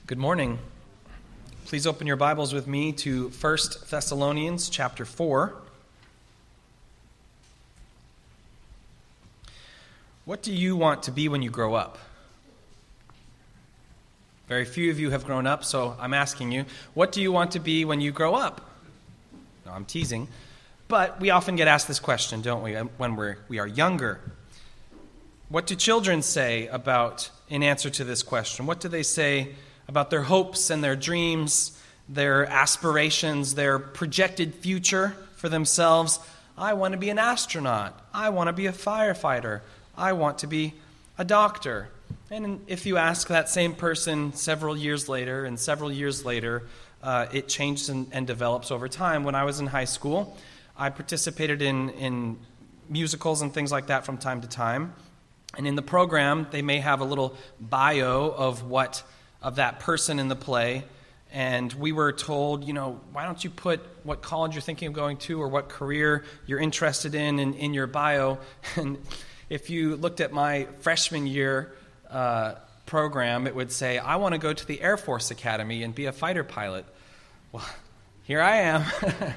Good morning. Please open your Bibles with me to 1 Thessalonians chapter 4. What do you want to be when you grow up? Very few of you have grown up, so I'm asking you, what do you want to be when you grow up? No, I'm teasing. But we often get asked this question, don't we, when we are younger. What do children say in answer to this question? What do they say about their hopes and their dreams, their aspirations, their projected future for themselves? I want to be an astronaut. I want to be a firefighter. I want to be a doctor. And if you ask that same person several years later, it changes and develops over time. When I was in high school, I participated in musicals and things like that from time to time. And in the program, they may have a little bio of that person in the play, and we were told, why don't you put what college you're thinking of going to or what career you're interested in your bio. And if you looked at my freshman year program, it would say, I want to go to the Air Force Academy and be a fighter pilot. Well, here I am.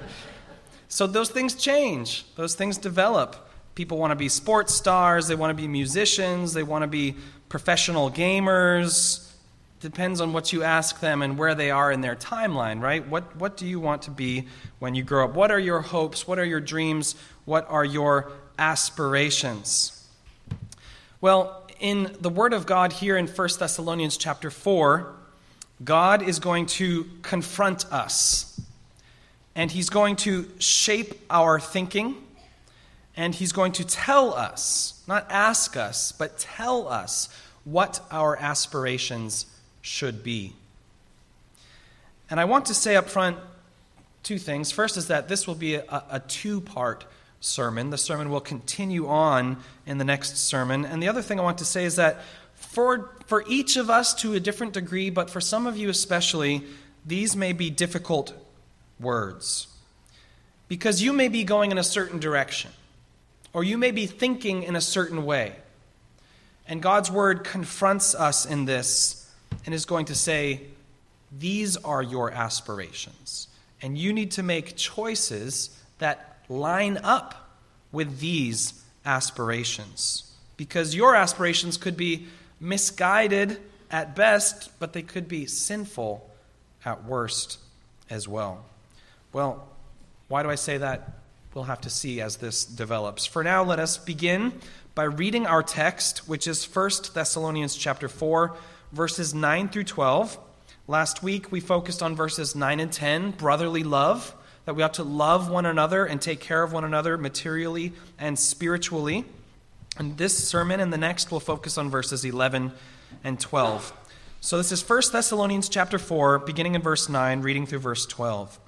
So those things change. Those things develop. People want to be sports stars. They want to be musicians. They want to be professional gamers. Depends on what you ask them and where they are in their timeline, right? What do you want to be when you grow up? What are your hopes? What are your dreams? What are your aspirations? Well, in the Word of God here in 1 Thessalonians chapter 4, God is going to confront us. And He's going to shape our thinking. And He's going to tell us, not ask us, but tell us what our aspirations should be. And I want to say up front two things. First is that this will be a two-part sermon. The sermon will continue on in the next sermon. And the other thing I want to say is that for each of us to a different degree, but for some of you especially, these may be difficult words. Because you may be going in a certain direction, or you may be thinking in a certain way. And God's Word confronts us in this and is going to say, these are your aspirations. And you need to make choices that line up with these aspirations. Because your aspirations could be misguided at best, but they could be sinful at worst as well. Well, why do I say that? We'll have to see as this develops. For now, let us begin by reading our text, which is 1 Thessalonians chapter 4, verses 9 through 12. Last week, we focused on verses 9 and 10, brotherly love, that we ought to love one another and take care of one another materially and spiritually. And this sermon and the next will focus on verses 11 and 12. So this is 1 Thessalonians chapter 4, beginning in verse 9, reading through verse 12.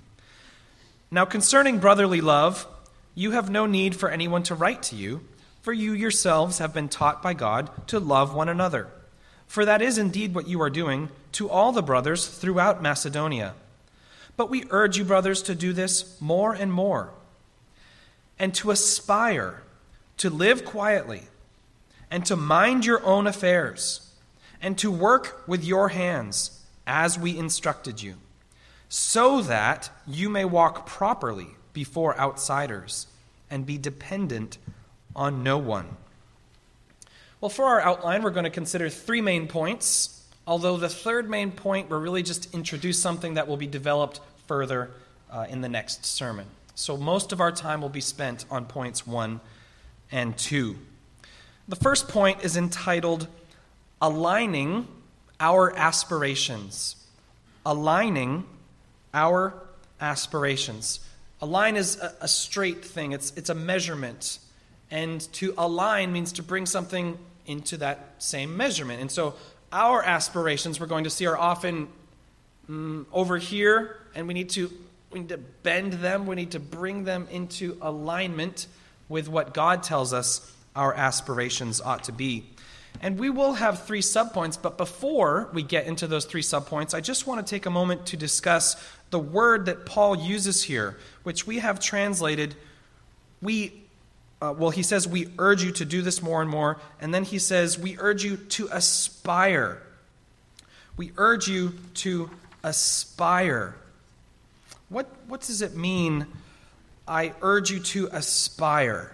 Now concerning brotherly love, you have no need for anyone to write to you, for you yourselves have been taught by God to love one another. For that is indeed what you are doing to all the brothers throughout Macedonia. But we urge you, brothers, to do this more and more, and to aspire to live quietly, and to mind your own affairs, and to work with your hands as we instructed you, so that you may walk properly before outsiders and be dependent on no one. Well, for our outline, we're going to consider three main points, although the third main point will really just introduce something that will be developed further in the next sermon. So most of our time will be spent on points 1 and 2. The first point is entitled, Aligning Our Aspirations. Aligning our aspirations. A line is a straight thing. It's a measurement. And to align means to bring something into that same measurement. And so our aspirations, we're going to see, are often over here, and we need to bend them. We need to bring them into alignment with what God tells us our aspirations ought to be. And we will have 3 subpoints, but before we get into those 3 subpoints, I just want to take a moment to discuss the word that Paul uses here, which we have translated, he says, we urge you to do this more and more, and then he says, we urge you to aspire. We urge you to aspire. What does it mean, I urge you to aspire?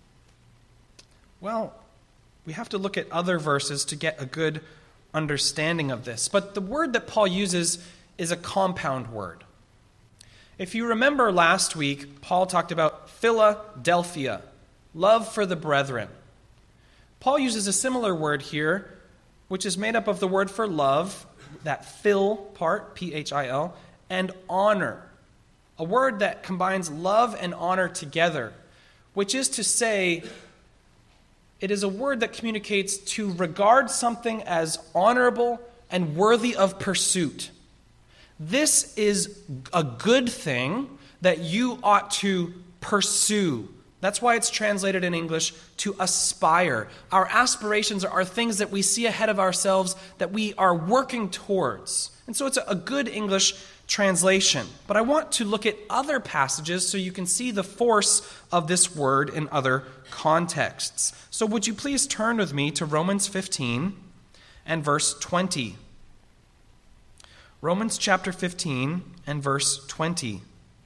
Well, we have to look at other verses to get a good understanding of this. But the word that Paul uses is a compound word. If you remember last week, Paul talked about Philadelphia, love for the brethren. Paul uses a similar word here, which is made up of the word for love, that phil part, P-H-I-L, and honor, a word that combines love and honor together, which is to say, it is a word that communicates to regard something as honorable and worthy of pursuit. This is a good thing that you ought to pursue. That's why it's translated in English to aspire. Our aspirations are things that we see ahead of ourselves that we are working towards. And so it's a good English translation. But I want to look at other passages so you can see the force of this word in other contexts. So would you please turn with me to Romans 15 and verse 20. Romans chapter 15 and verse 20.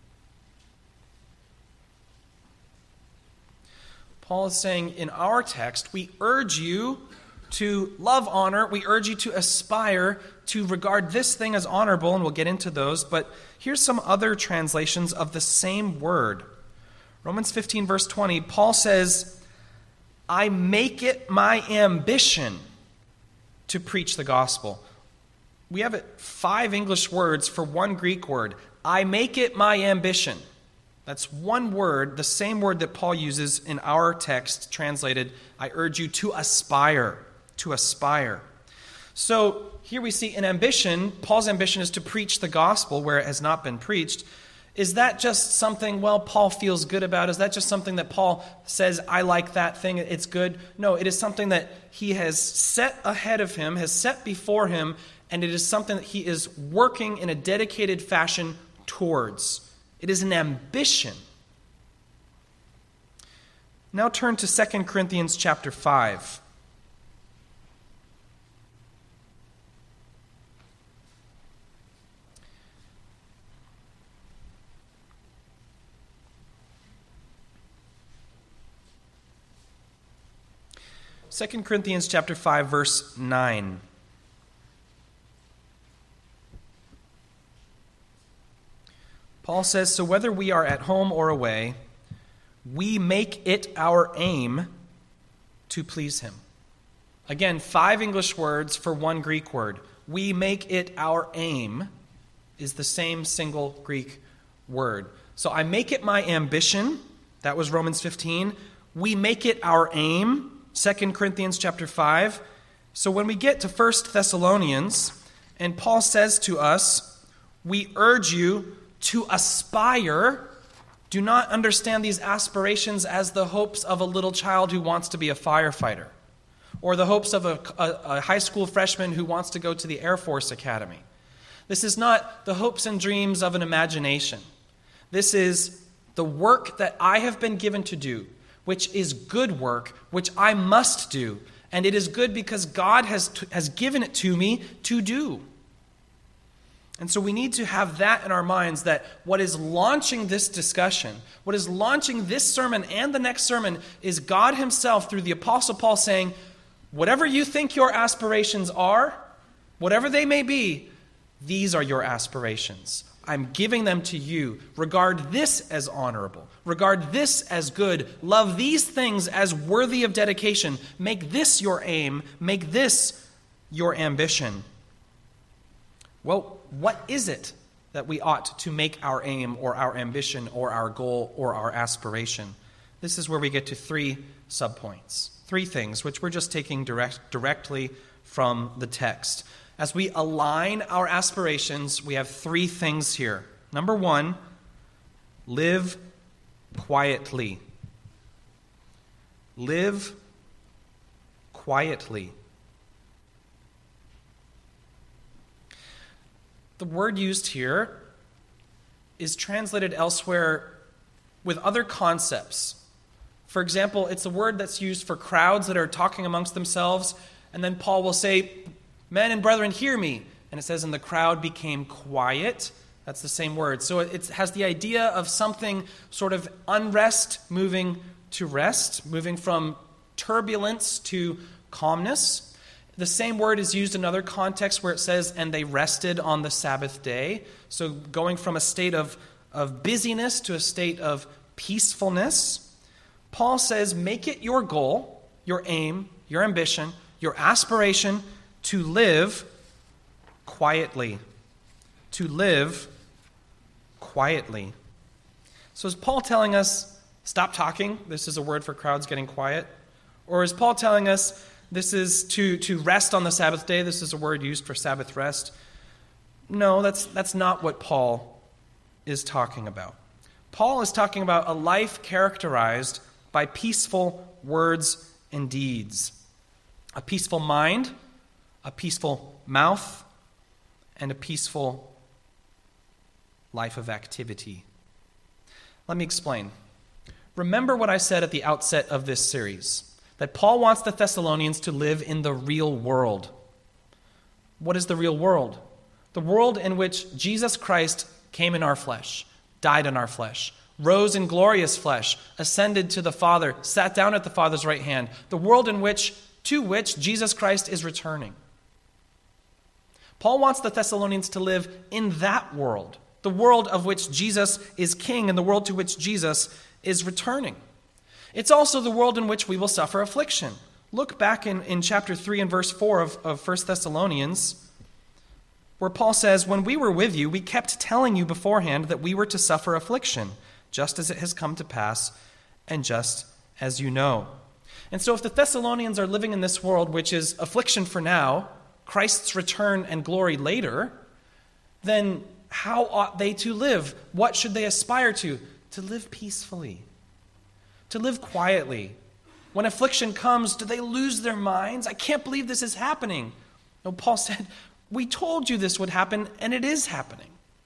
Paul is saying in our text, we urge you to love honor. We urge you to aspire to regard this thing as honorable, and we'll get into those. But here's some other translations of the same word. Romans 15, verse 20, Paul says, I make it my ambition to preach the gospel. We have 5 English words for one Greek word. I make it my ambition. That's one word, the same word that Paul uses in our text, translated, I urge you to aspire, to aspire. So here we see an ambition. Paul's ambition is to preach the gospel where it has not been preached. Is that just something, well, Paul feels good about? Is that just something that Paul says, I like that thing, it's good? No, it is something that he has set ahead of him, has set before him, and it is something that he is working in a dedicated fashion towards. It is an ambition. Now turn to 2 Corinthians chapter 5. Second Corinthians chapter 5, verse 9. Paul says, so whether we are at home or away, we make it our aim to please him. Again, 5 English words for one Greek word. We make it our aim is the same single Greek word. So I make it my ambition. That was Romans 15. We make it our aim. 2 Corinthians chapter 5. So when we get to 1 Thessalonians, and Paul says to us, we urge you to aspire. Do not understand these aspirations as the hopes of a little child who wants to be a firefighter, or the hopes of a high school freshman who wants to go to the Air Force Academy. This is not the hopes and dreams of an imagination. This is the work that I have been given to do, which is good work, which I must do. And it is good because God has given it to me to do. And so we need to have that in our minds, that what is launching this discussion, what is launching this sermon and the next sermon, is God himself through the Apostle Paul saying, whatever you think your aspirations are, whatever they may be, these are your aspirations. I'm giving them to you. Regard this as honorable. Regard this as good. Love these things as worthy of dedication. Make this your aim. Make this your ambition. Well, what is it that we ought to make our aim or our ambition or our goal or our aspiration? This is where we get to 3 subpoints. 3 things, which we're just taking directly from the text. As we align our aspirations, we have 3 things here. Number 1, live quietly. Live quietly. The word used here is translated elsewhere with other concepts. For example, it's a word that's used for crowds that are talking amongst themselves, and then Paul will say, men and brethren, hear me. and it says, and the crowd became quiet. That's the same word. So it has the idea of something sort of unrest moving to rest, moving from turbulence to calmness. The same word is used in other contexts where it says, and they rested on the Sabbath day. So going from a state of busyness to a state of peacefulness. Paul says, make it your goal, your aim, your ambition, your aspiration to live quietly. To live quietly. So is Paul telling us, stop talking? This is a word for crowds getting quiet. Or is Paul telling us this is to rest on the Sabbath day? This is a word used for Sabbath rest. No, that's not what Paul is talking about. Paul is talking about a life characterized by peaceful words and deeds. A peaceful mind, a peaceful mouth, and a peaceful life of activity. Let me explain. Remember what I said at the outset of this series, that Paul wants the Thessalonians to live in the real world. What is the real world? The world in which Jesus Christ came in our flesh, died in our flesh, rose in glorious flesh, ascended to the Father, sat down at the Father's right hand. The world to which Jesus Christ is returning. Paul wants the Thessalonians to live in that world, the world of which Jesus is king and the world to which Jesus is returning. It's also the world in which we will suffer affliction. Look back in chapter 3 and verse 4 of 1 Thessalonians, where Paul says, when we were with you, we kept telling you beforehand that we were to suffer affliction, just as it has come to pass, and just as you know. And so if the Thessalonians are living in this world, which is affliction for now, Christ's return and glory later, then how ought they to live? What should they aspire to? To live peacefully, to live quietly. When affliction comes, do they lose their minds? I can't believe this is happening. No, Paul said, we told you this would happen, and it is happening.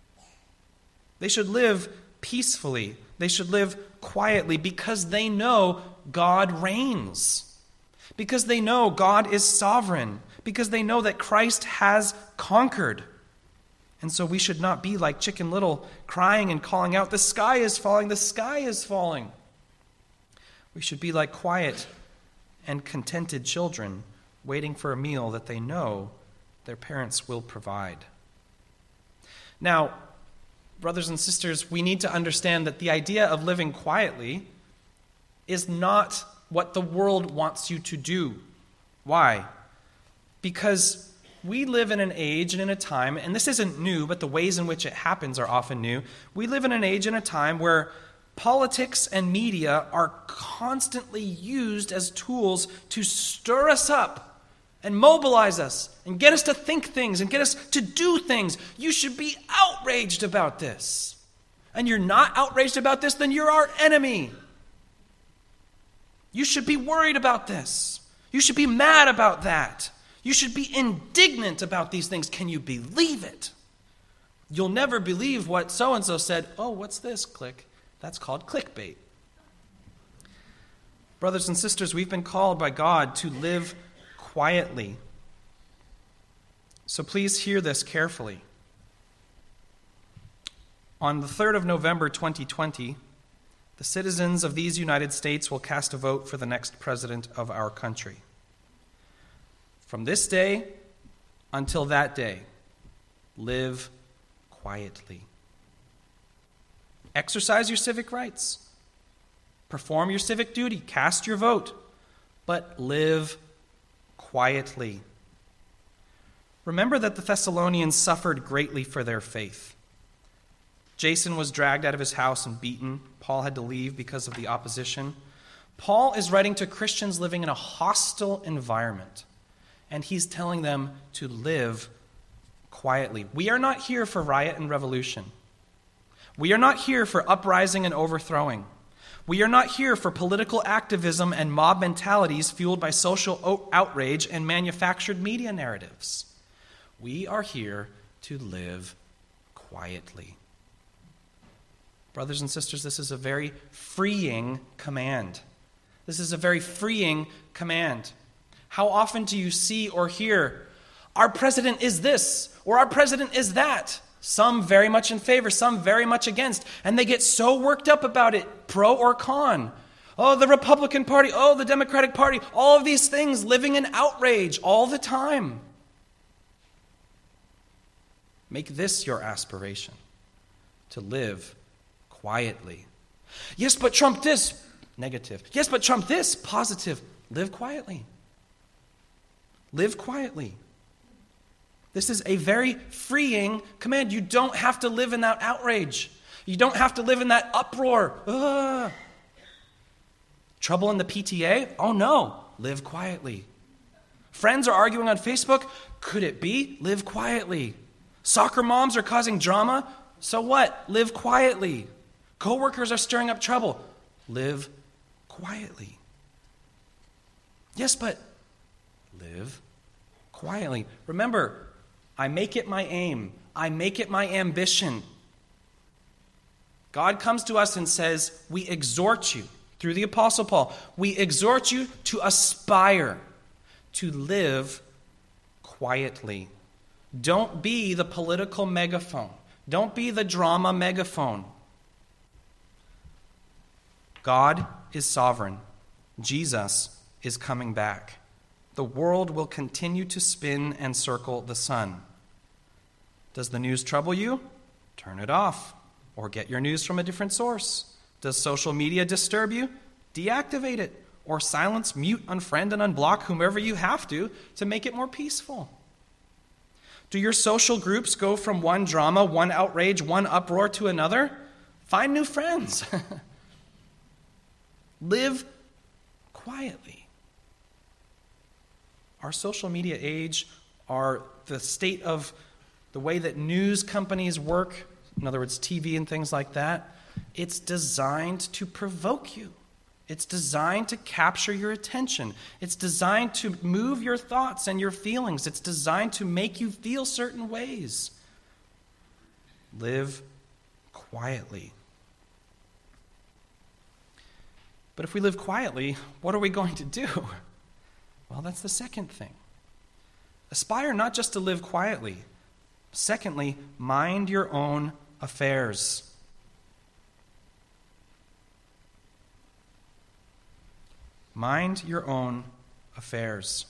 They should live peacefully. They should live quietly because they know God reigns. Because they know God is sovereign. Because they know that Christ has conquered. And so we should not be like Chicken Little, crying and calling out, the sky is falling, the sky is falling. We should be like quiet and contented children, waiting for a meal that they know their parents will provide. Now, brothers and sisters, we need to understand that the idea of living quietly is not what the world wants you to do. Why? Because we live in an age and in a time, and this isn't new, but the ways in which it happens are often new. We live in an age and a time where politics and media are constantly used as tools to stir us up and mobilize us and get us to think things and get us to do things. You should be outraged about this. And you're not outraged about this, then you're our enemy. You should be worried about this. You should be mad about that. You should be indignant about these things. Can you believe it? You'll never believe what so-and-so said. Oh, what's this? Click. That's called clickbait. Brothers and sisters, we've been called by God to live quietly. So please hear this carefully. On the 3rd of November 2020, the citizens of these United States will cast a vote for the next president of our country. From this day until that day, live quietly. Exercise your civic rights. Perform your civic duty. Cast your vote. But live quietly. Remember that the Thessalonians suffered greatly for their faith. Jason was dragged out of his house and beaten. Paul had to leave because of the opposition. Paul is writing to Christians living in a hostile environment, and he's telling them to live quietly. We are not here for riot and revolution. We are not here for uprising and overthrowing. We are not here for political activism and mob mentalities fueled by social outrage and manufactured media narratives. We are here to live quietly. Brothers and sisters, this is a very freeing command. This is a very freeing command. How often do you see or hear, our president is this, or our president is that. Some very much in favor, some very much against. And they get so worked up about it, pro or con. Oh, the Republican Party, oh, the Democratic Party, all of these things living in outrage all the time. Make this your aspiration, to live quietly. Yes, but Trump this, negative. Yes, but Trump this, positive. Live quietly. Live quietly. This is a very freeing command. You don't have to live in that outrage. You don't have to live in that uproar. Ugh. Trouble in the PTA? Oh no, live quietly. Friends are arguing on Facebook? Could it be? Live quietly. Soccer moms are causing drama? So what? Live quietly. Coworkers are stirring up trouble? Live quietly. Yes, but live quietly. Remember, I make it my aim. I make it my ambition. God comes to us and says, we exhort you, through the Apostle Paul, we exhort you to aspire to live quietly. Don't be the political megaphone. Don't be the drama megaphone. God is sovereign. Jesus is coming back. The world will continue to spin and circle the sun. Does the news trouble you? Turn it off, or get your news from a different source. Does social media disturb you? Deactivate it, or silence, mute, unfriend, and unblock whomever you have to make it more peaceful. Do your social groups go from one drama, one outrage, one uproar to another? Find new friends. Live quietly. Our social media age, the state of the way that news companies work, in other words, TV and things like that, it's designed to provoke you. It's designed to capture your attention. It's designed to move your thoughts and your feelings. It's designed to make you feel certain ways. Live quietly. But if we live quietly, what are we going to do? Well, that's the second thing. Aspire not just to live quietly. Secondly, mind your own affairs. Mind your own affairs.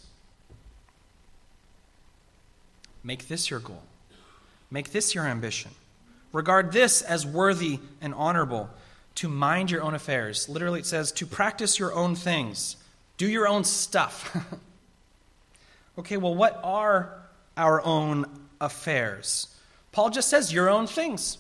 Make this your goal. Make this your ambition. Regard this as worthy and honorable, to mind your own affairs. Literally it says to practice your own things. Do your own stuff. Okay, well, what are our own affairs? Paul just says your own things.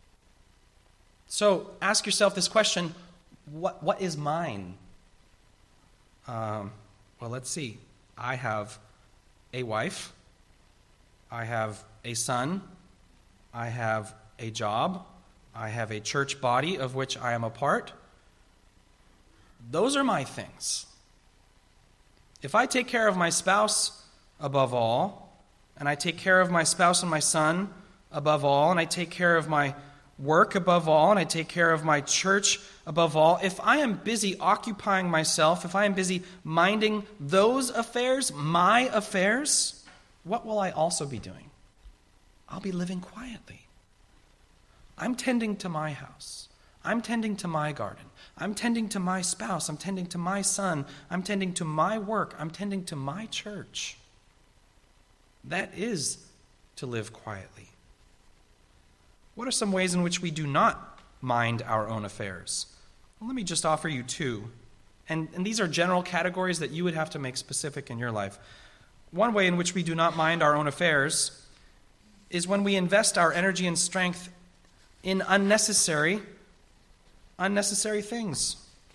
So ask yourself this question, what is mine? Well, let's see. I have a wife. I have a son. I have a job. I have a church body of which I am a part. Those are my things. If I take care of my spouse above all, and I take care of my spouse and my son above all, and I take care of my work above all, and I take care of my church above all, if I am busy occupying myself, if I am busy minding those affairs, my affairs, what will I also be doing? I'll be living quietly. I'm tending to my house. I'm tending to my garden. I'm tending to my spouse. I'm tending to my son. I'm tending to my work. I'm tending to my church. That is to live quietly. What are some ways in which we do not mind our own affairs? Well, let me just offer you two. And these are general categories that you would have to make specific in your life. One way in which we do not mind our own affairs is when we invest our energy and strength in unnecessary things.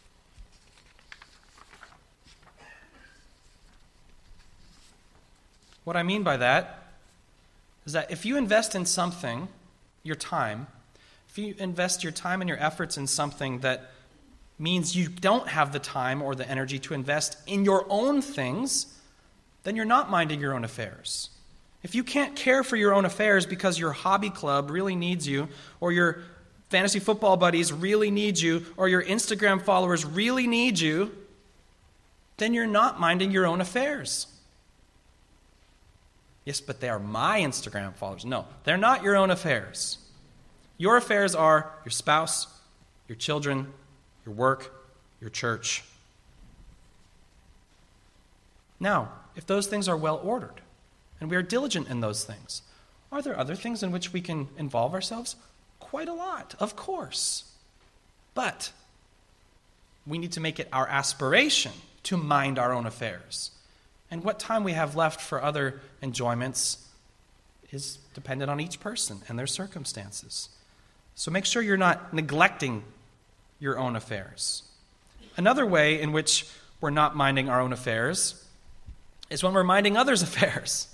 What I mean by that is that if you invest in something, your time, if you invest your time and your efforts in something that means you don't have the time or the energy to invest in your own things, then you're not minding your own affairs. If you can't care for your own affairs because your hobby club really needs you, or your fantasy football buddies really need you, or your Instagram followers really need you, then you're not minding your own affairs. Yes, but they are my Instagram followers. No, they're not your own affairs. Your affairs are your spouse, your children, your work, your church. Now, if those things are well ordered, and we are diligent in those things, are there other things in which we can involve ourselves? Quite a lot, of course. But we need to make it our aspiration to mind our own affairs. And what time we have left for other enjoyments is dependent on each person and their circumstances. So make sure you're not neglecting your own affairs. Another way in which we're not minding our own affairs is when we're minding others' affairs.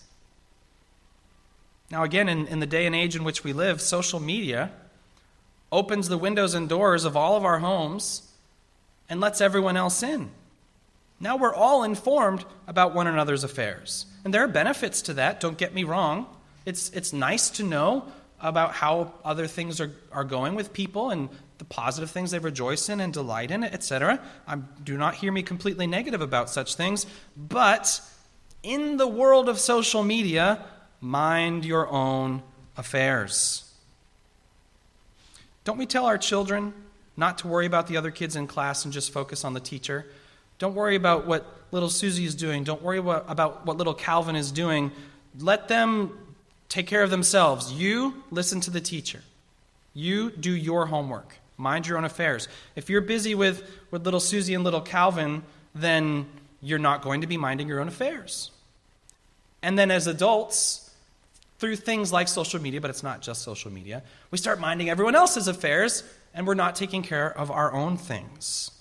Now again, in the day and age in which we live, social media opens the windows and doors of all of our homes and lets everyone else in. Now we're all informed about one another's affairs. And there are benefits to that, don't get me wrong. It's nice to know about how other things are going with people and the positive things they rejoice in and delight in, etc. Do not hear me completely negative about such things. But in the world of social media, mind your own affairs. Don't we tell our children not to worry about the other kids in class and just focus on the teacher? Don't worry about what little Susie is doing. Don't worry about what little Calvin is doing. Let them take care of themselves. You listen to the teacher. You do your homework. Mind your own affairs. If you're busy with little Susie and little Calvin, then you're not going to be minding your own affairs. And then as adults, through things like social media, but it's not just social media, we start minding everyone else's affairs, and we're not taking care of our own things.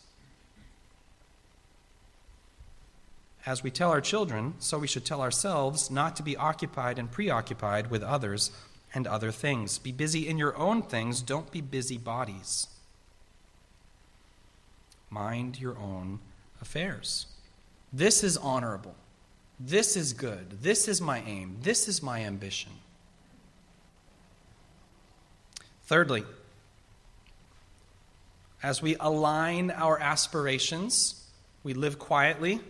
As we tell our children, so we should tell ourselves not to be occupied and preoccupied with others and other things. Be busy in your own things. Don't be busybodies. Mind your own affairs. This is honorable. This is good. This is my aim. This is my ambition. Thirdly, as we align our aspirations, we live quietly,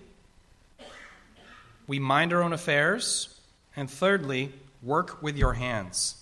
we mind our own affairs, and thirdly, work with your hands.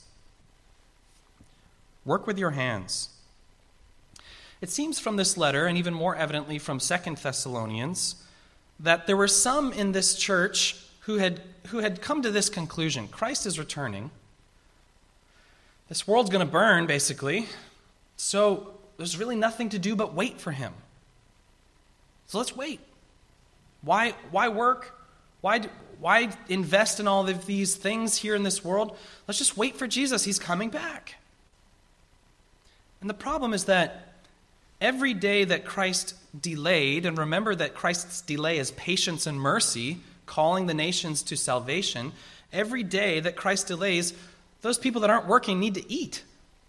Work with your hands. It seems from this letter, and even more evidently from 2 Thessalonians, that there were some in this church who had come to this conclusion. Christ is returning. This world's going to burn, basically. So there's really nothing to do but wait for him. So let's wait. Why work? Why invest in all of these things here in this world? Let's just wait for Jesus. He's coming back. And the problem is that every day that Christ delayed, and remember that Christ's delay is patience and mercy, calling the nations to salvation, every day that Christ delays, those people that aren't working need to eat.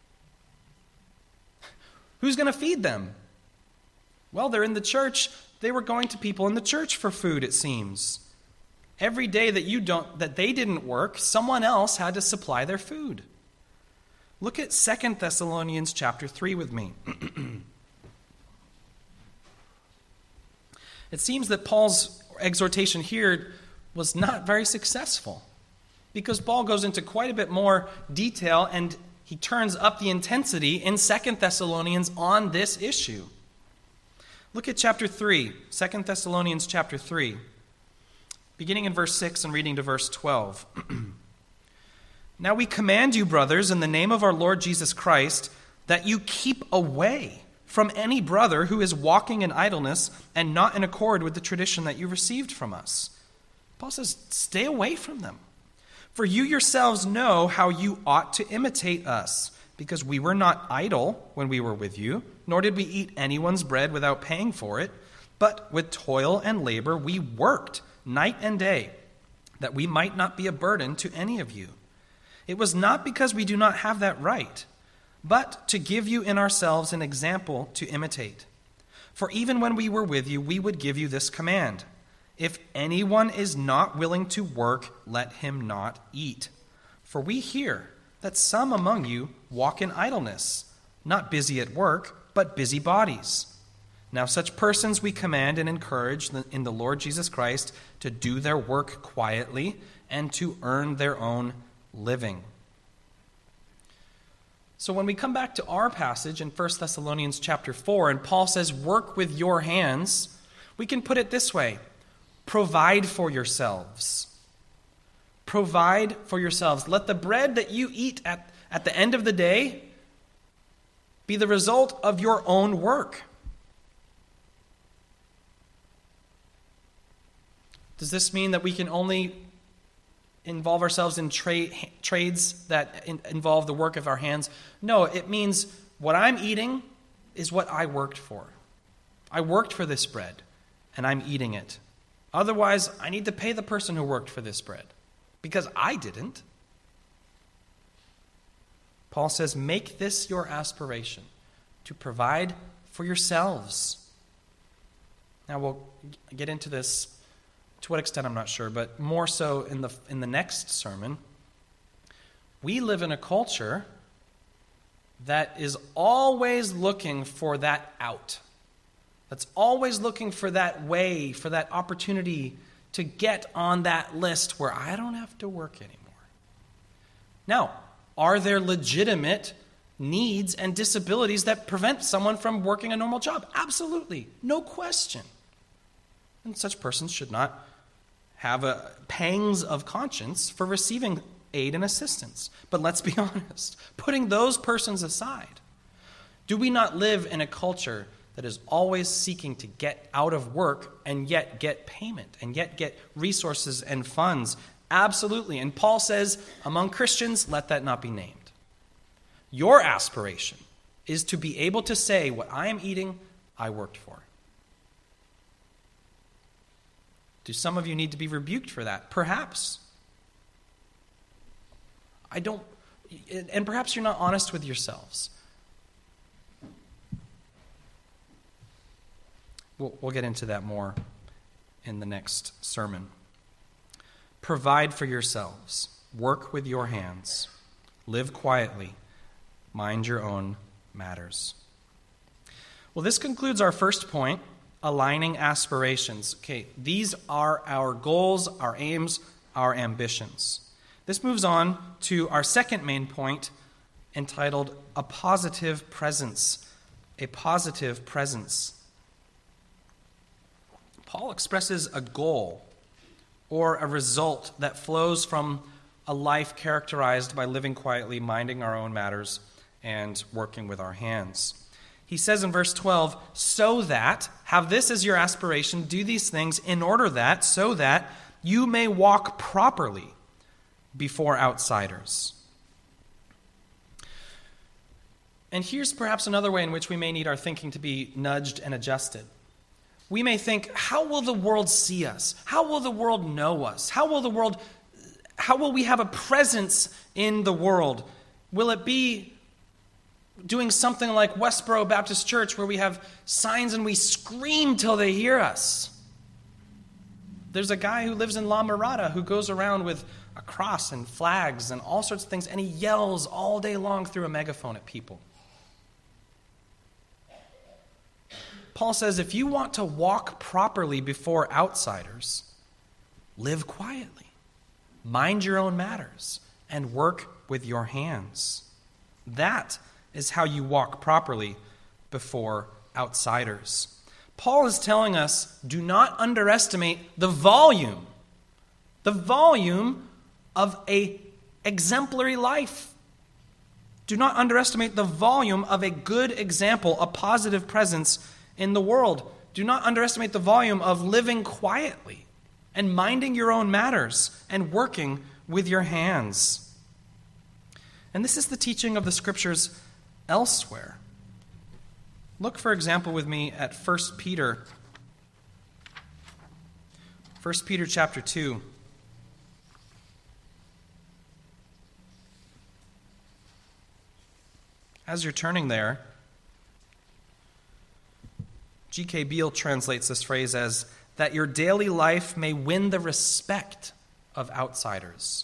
Who's going to feed them? Well, they're in the church. They were going to people in the church for food, it seems. Every day that they didn't work, someone else had to supply their food. Look at 2 Thessalonians chapter 3 with me. It seems that Paul's exhortation here was not very successful, because Paul goes into quite a bit more detail and he turns up the intensity in 2 Thessalonians on this issue. Look at chapter 3, 2 Thessalonians chapter 3, beginning in verse 6 and reading to verse 12. Now we command you, brothers, in the name of our Lord Jesus Christ, that you keep away from any brother who is walking in idleness and not in accord with the tradition that you received from us. Paul says, stay away from them. For you yourselves know how you ought to imitate us, because we were not idle when we were with you, nor did we eat anyone's bread without paying for it, but with toil and labor we worked night and day, that we might not be a burden to any of you. It was not because we do not have that right, but to give you in ourselves an example to imitate. For even when we were with you, we would give you this command: if anyone is not willing to work, let him not eat. For we hear that some among you walk in idleness, not busy at work, but busybodies. Now such persons we command and encourage in the Lord Jesus Christ to do their work quietly and to earn their own living. So when we come back to our passage in 1 Thessalonians chapter 4, and Paul says, work with your hands, we can put it this way: provide for yourselves. Provide for yourselves. Let the bread that you eat at the end of the day be the result of your own work. Does this mean that we can only involve ourselves in trades that involve the work of our hands? No, it means what I'm eating is what I worked for. I worked for this bread, and I'm eating it. Otherwise, I need to pay the person who worked for this bread, because I didn't. Paul says, make this your aspiration, to provide for yourselves. Now we'll get into this. To what extent, I'm not sure, but more so in the next sermon. We live in a culture that is always looking for that out. That's always looking for that way, for that opportunity to get on that list where I don't have to work anymore. Now, are there legitimate needs and disabilities that prevent someone from working a normal job? Absolutely, no question. And such persons should not have pangs of conscience for receiving aid and assistance. But let's be honest, putting those persons aside, do we not live in a culture that is always seeking to get out of work and yet get payment and yet get resources and funds? Absolutely. And Paul says, among Christians, let that not be named. Your aspiration is to be able to say, what I am eating, I worked for. Do some of you need to be rebuked for that? Perhaps. And perhaps you're not honest with yourselves. We'll get into that more in the next sermon. Provide for yourselves. Work with your hands. Live quietly. Mind your own matters. Well, this concludes our first point, aligning aspirations. Okay, these are our goals, our aims, our ambitions. This moves on to our second main point, entitled A Positive Presence. A positive presence. Paul expresses a goal or a result that flows from a life characterized by living quietly, minding our own matters, and working with our hands. He says in verse 12, so that, have this as your aspiration, do these things in order that, so that you may walk properly before outsiders. And here's perhaps another way in which we may need our thinking to be nudged and adjusted. We may think, how will the world see us? How will the world know us? How will we have a presence in the world? Will it be doing something like Westboro Baptist Church where we have signs and we scream till they hear us? There's a guy who lives in La Mirada who goes around with a cross and flags and all sorts of things, and he yells all day long through a megaphone at people. Paul says, if you want to walk properly before outsiders, live quietly, mind your own matters, and work with your hands. That is how you walk properly before outsiders. Paul is telling us, do not underestimate the volume of an exemplary life. Do not underestimate the volume of a good example, a positive presence in the world. Do not underestimate the volume of living quietly and minding your own matters and working with your hands. And this is the teaching of the Scriptures elsewhere. Look, for example, with me at 1 Peter. 1 Peter chapter 2. As you're turning there, G.K. Beale translates this phrase as, that your daily life may win the respect of outsiders.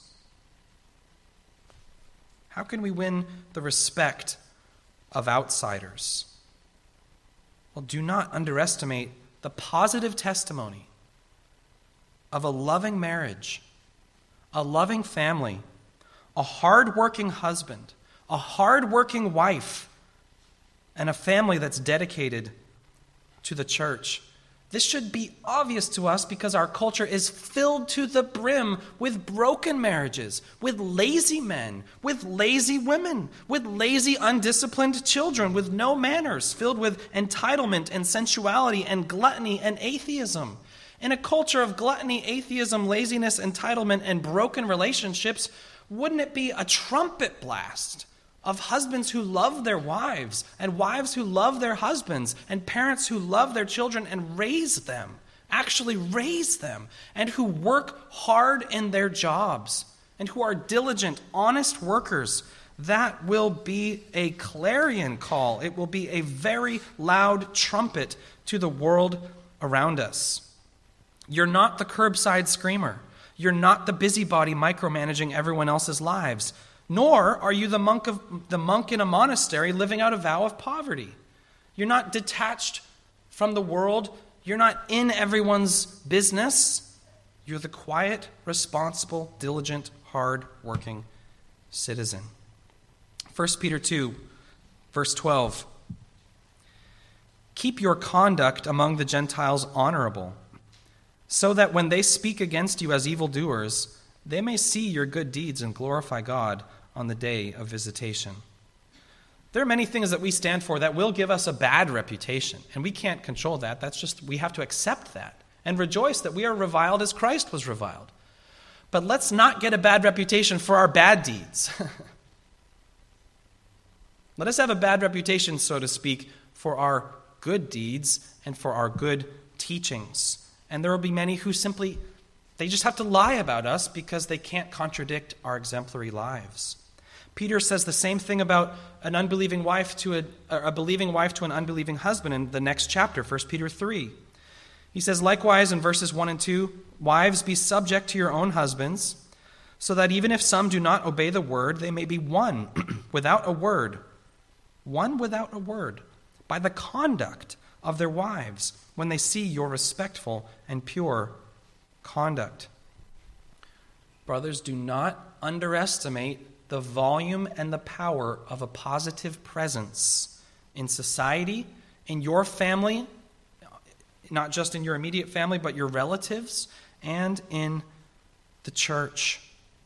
How can we win the respect of outsiders? Well, do not underestimate the positive testimony of a loving marriage, a loving family, a hard-working husband, a hard-working wife, and a family that's dedicated to the church. This should be obvious to us because our culture is filled to the brim with broken marriages, with lazy men, with lazy women, with lazy, undisciplined children, with no manners, filled with entitlement and sensuality and gluttony and atheism. In a culture of gluttony, atheism, laziness, entitlement, and broken relationships, wouldn't it be a trumpet blast of husbands who love their wives, and wives who love their husbands, and parents who love their children and raise them, actually raise them, and who work hard in their jobs, and who are diligent, honest workers? That will be a clarion call. It will be a very loud trumpet to the world around us. You're not the curbside screamer. You're not the busybody micromanaging everyone else's lives. Nor are you the monk in a monastery living out a vow of poverty. You're not detached from the world. You're not in everyone's business. You're the quiet, responsible, diligent, hard-working citizen. 1 Peter 2, verse 12. Keep your conduct among the Gentiles honorable, so that when they speak against you as evildoers, they may see your good deeds and glorify God on the day of visitation. There are many things that we stand for that will give us a bad reputation, and we can't control that. We have to accept that and rejoice that we are reviled as Christ was reviled. But let's not get a bad reputation for our bad deeds. Let us have a bad reputation, so to speak, for our good deeds and for our good teachings. And there will be many who simply they just have to lie about us because they can't contradict our exemplary lives. Peter says the same thing about an unbelieving wife to a believing wife to an unbelieving husband in the next chapter, 1 Peter 3. He says, likewise in verses 1 and 2, wives, be subject to your own husbands, so that even if some do not obey the word, they may be won without a word, by the conduct of their wives, when they see your respectful and pure conduct. Brothers, do not underestimate the volume and the power of a positive presence in society, in your family, not just in your immediate family, but your relatives, and in the church.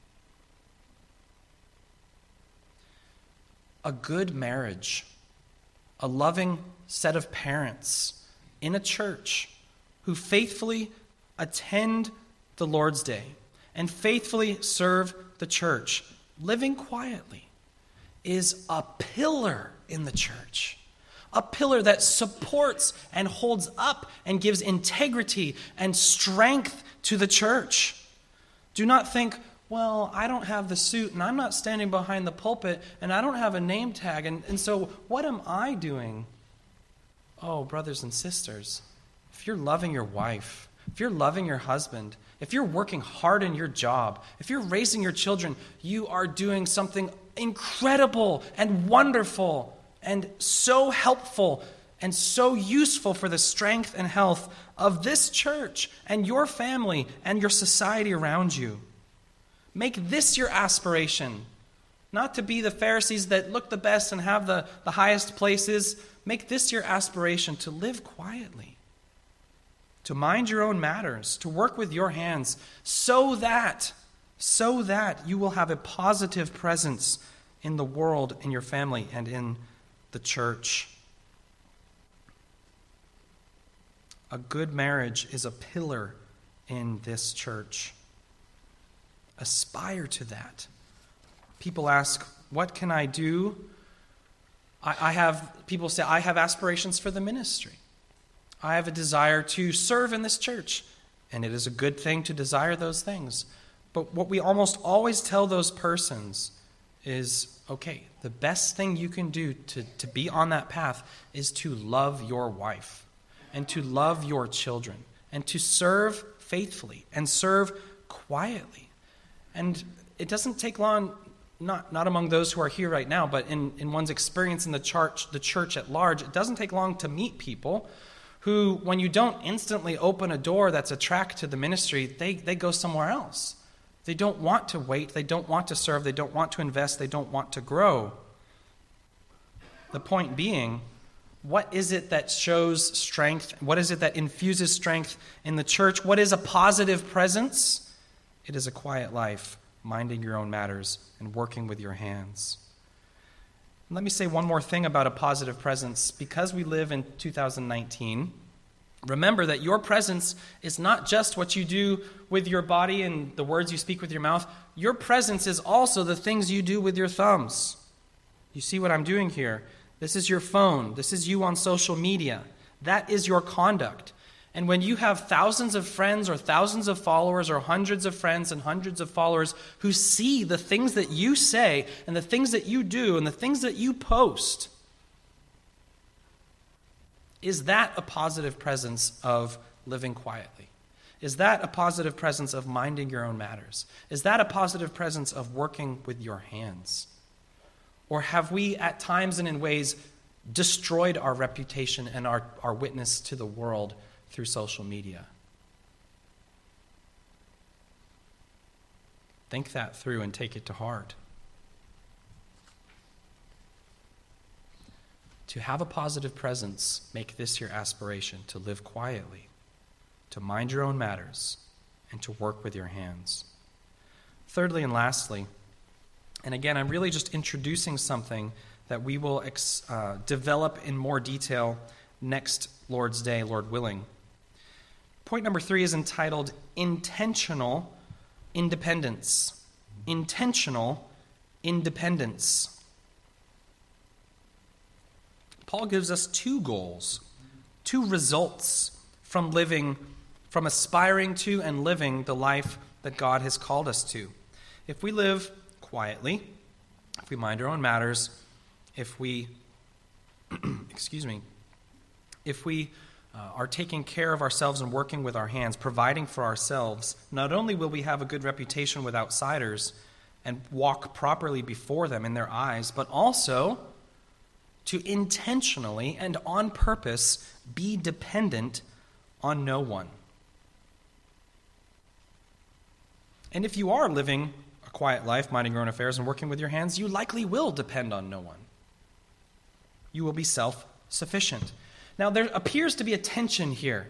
A good marriage, a loving set of parents in a church who faithfully attend the Lord's Day and faithfully serve the church, living quietly, is a pillar in the church. A pillar that supports and holds up and gives integrity and strength to the church. Do not think, well, I don't have the suit and I'm not standing behind the pulpit and I don't have a name tag and so what am I doing? Oh, brothers and sisters, if you're loving your wife, if you're loving your husband, if you're working hard in your job, if you're raising your children, you are doing something incredible and wonderful and so helpful and so useful for the strength and health of this church and your family and your society around you. Make this your aspiration, not to be the Pharisees that look the best and have the highest places. Make this your aspiration, to live quietly, to mind your own matters, to work with your hands, so that you will have a positive presence in the world, in your family, and in the church. A good marriage is a pillar in this church. Aspire to that. People ask, what can I do? People say, I have aspirations for the ministry. I have a desire to serve in this church. And it is a good thing to desire those things. But what we almost always tell those persons is, okay, the best thing you can do to be on that path is to love your wife and to love your children and to serve faithfully and serve quietly. And it doesn't take long not among those who are here right now, but in one's experience in the church at large, it doesn't take long to meet people who, when you don't instantly open a door that's a track to the ministry, they go somewhere else. They don't want to wait. They don't want to serve. They don't want to invest. They don't want to grow. The point being, what is it that shows strength? What is it that infuses strength in the church? What is a positive presence? It is a quiet life, minding your own matters and working with your hands. And let me say one more thing about a positive presence. Because we live in 2019, remember that your presence is not just what you do with your body and the words you speak with your mouth. Your presence is also the things you do with your thumbs. You see what I'm doing here? This is your phone. This is you on social media. That is your conduct. And when you have thousands of friends or thousands of followers or hundreds of friends and hundreds of followers who see the things that you say and the things that you do and the things that you post, is that a positive presence of living quietly? Is that a positive presence of minding your own matters? Is that a positive presence of working with your hands? Or have we at times and in ways destroyed our reputation and our witness to the world through social media? Think that through and take it to heart. To have a positive presence, make this your aspiration, to live quietly, to mind your own matters, and to work with your hands. Thirdly and lastly, and again, I'm really just introducing something that we will develop in more detail next Lord's Day, Lord willing. Point number 3 is entitled Intentional Independence. Intentional independence. Paul gives us 2 goals, 2 results from aspiring to and living the life that God has called us to. If we live quietly, if we mind our own matters, if we, if we are taking care of ourselves and working with our hands, providing for ourselves, not only will we have a good reputation with outsiders and walk properly before them in their eyes, but also to intentionally and on purpose be dependent on no one. And if you are living a quiet life, minding your own affairs and working with your hands, you likely will depend on no one. You will be self-sufficient. Now, there appears to be a tension here.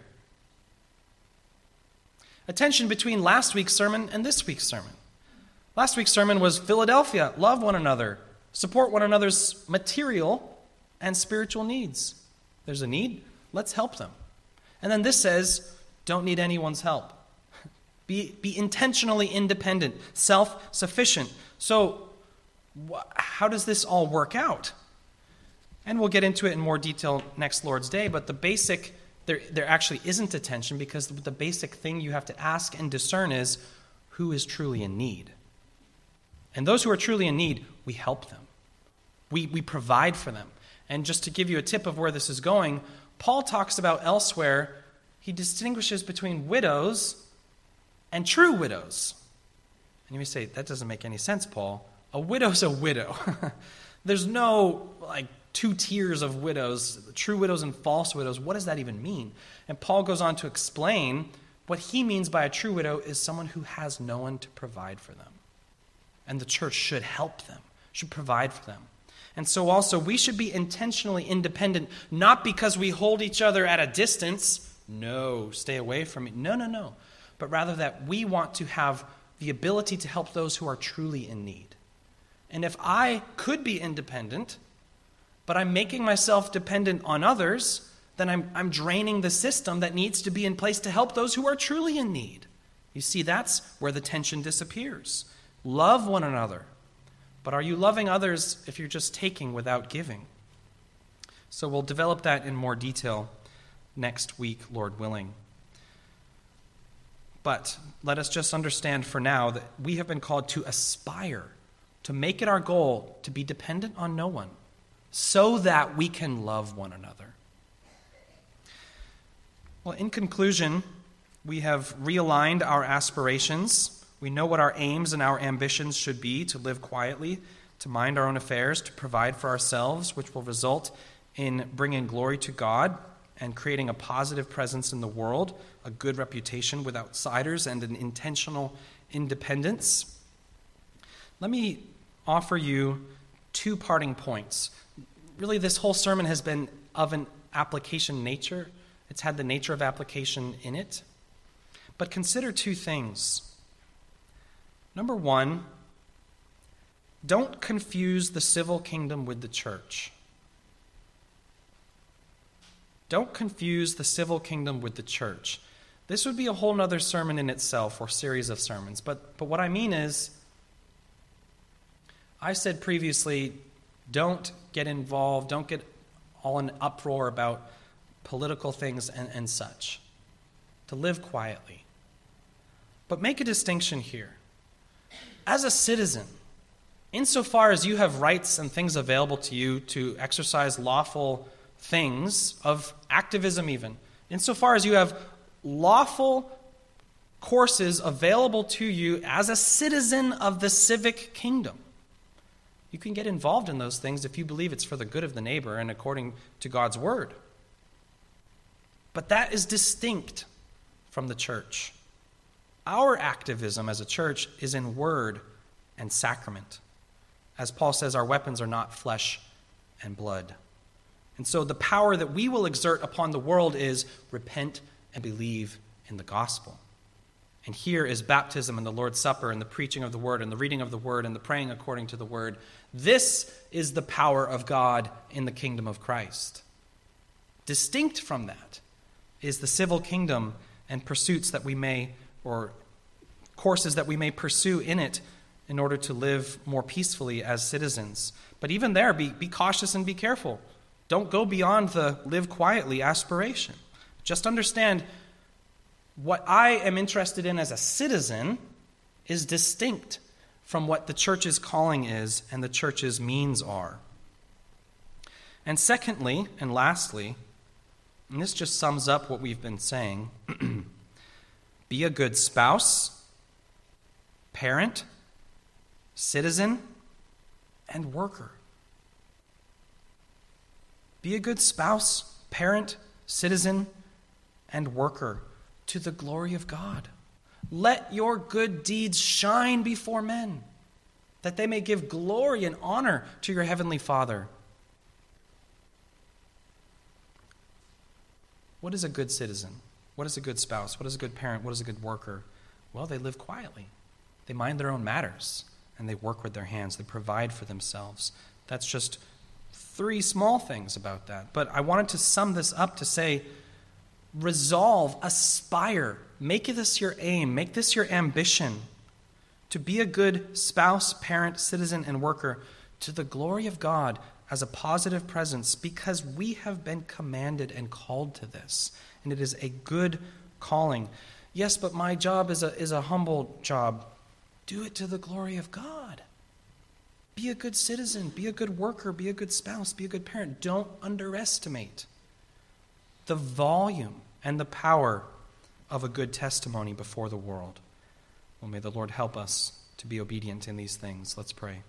A tension between last week's sermon and this week's sermon. Last week's sermon was Philadelphia, love one another, support one another's material and spiritual needs. There's a need, let's help them. And then this says, don't need anyone's help. Be intentionally independent, self-sufficient. So how does this all work out? And we'll get into it in more detail next Lord's Day, but there actually isn't a tension, because the basic thing you have to ask and discern is, who is truly in need? And those who are truly in need, we help them. We provide for them. And just to give you a tip of where this is going, Paul talks about elsewhere, he distinguishes between widows and true widows. And you may say, that doesn't make any sense, Paul. A widow's a widow. There's no, 2 tiers of widows, true widows and false widows. What does that even mean? And Paul goes on to explain what he means by a true widow is someone who has no one to provide for them. And the church should help them, should provide for them. And so also, we should be intentionally independent, not because we hold each other at a distance. No, stay away from me. No. But rather that we want to have the ability to help those who are truly in need. And if I could be independent, but I'm making myself dependent on others, then I'm draining the system that needs to be in place to help those who are truly in need. You see, that's where the tension disappears. Love one another. But are you loving others if you're just taking without giving? So we'll develop that in more detail next week, Lord willing. But let us just understand for now that we have been called to aspire, to make it our goal to be dependent on no one, so that we can love one another. Well, in conclusion, we have realigned our aspirations. We know what our aims and our ambitions should be: to live quietly, to mind our own affairs, to provide for ourselves, which will result in bringing glory to God and creating a positive presence in the world, a good reputation with outsiders, and an intentional independence. Let me offer you 2 parting points. Really, this whole sermon has been of an application nature. It's had the nature of application in it. But consider 2 things. Number 1, don't confuse the civil kingdom with the church. Don't confuse the civil kingdom with the church. This would be a whole other sermon in itself, or series of sermons. But what I mean is, I said previously, don't get involved, don't get all in uproar about political things and such. To live quietly. But make a distinction here. As a citizen, insofar as you have rights and things available to you to exercise lawful things of activism even, insofar as you have lawful courses available to you as a citizen of the civic kingdom, you can get involved in those things if you believe it's for the good of the neighbor and according to God's word. But that is distinct from the church. Our activism as a church is in word and sacrament. As Paul says, our weapons are not flesh and blood. And so the power that we will exert upon the world is repent and believe in the gospel. And here is baptism and the Lord's Supper and the preaching of the word and the reading of the word and the praying according to the word. This is the power of God in the kingdom of Christ. Distinct from that is the civil kingdom and pursuits that we may, or courses that we may pursue in it in order to live more peacefully as citizens. But even there, be cautious and be careful. Don't go beyond the live quietly aspiration. Just understand what I am interested in as a citizen is distinct from what the church's calling is and the church's means are. And secondly, and lastly, and this just sums up what we've been saying, be a good spouse, parent, citizen, and worker. Be a good spouse, parent, citizen, and worker to the glory of God. Let your good deeds shine before men, that they may give glory and honor to your heavenly Father. What is a good citizen? What is a good spouse? What is a good parent? What is a good worker? Well, they live quietly. They mind their own matters, and they work with their hands. They provide for themselves. That's just 3 small things about that. But I wanted to sum this up to say, resolve, aspire, make this your aim, make this your ambition, to be a good spouse, parent, citizen, and worker to the glory of God as a positive presence, because we have been commanded and called to this, and it is a good calling. Yes, but my job is a humble job. Do it to the glory of God. Be a good citizen, be a good worker, be a good spouse, be a good parent. Don't underestimate the volume and the power of a good testimony before the world. Well, may the Lord help us to be obedient in these things. Let's pray.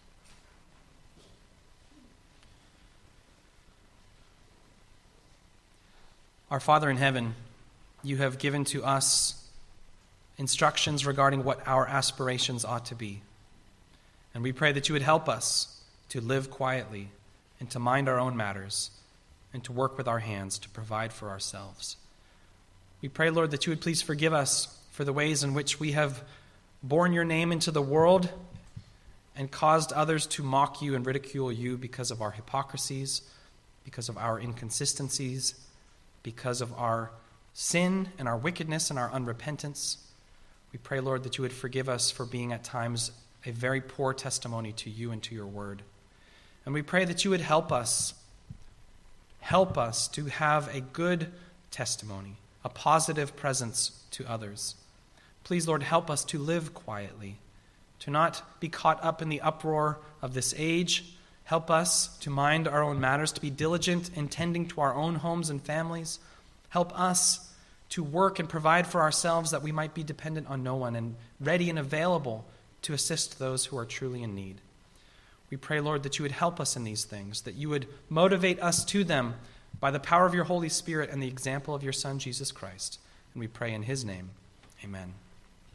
Our Father in heaven, you have given to us instructions regarding what our aspirations ought to be. And we pray that you would help us to live quietly and to mind our own matters and to work with our hands to provide for ourselves. We pray, Lord, that you would please forgive us for the ways in which we have borne your name into the world and caused others to mock you and ridicule you because of our hypocrisies, because of our inconsistencies, because of our sin and our wickedness and our unrepentance. We pray, Lord, that you would forgive us for being at times a very poor testimony to you and to your word. And we pray that you would help us to have a good testimony, a positive presence to others. Please, Lord, help us to live quietly, to not be caught up in the uproar of this age. Help us to mind our own matters, to be diligent in tending to our own homes and families. Help us to work and provide for ourselves that we might be dependent on no one and ready and available to assist those who are truly in need. We pray, Lord, that you would help us in these things, that you would motivate us to them by the power of your Holy Spirit and the example of your Son, Jesus Christ. And we pray in his name. Amen.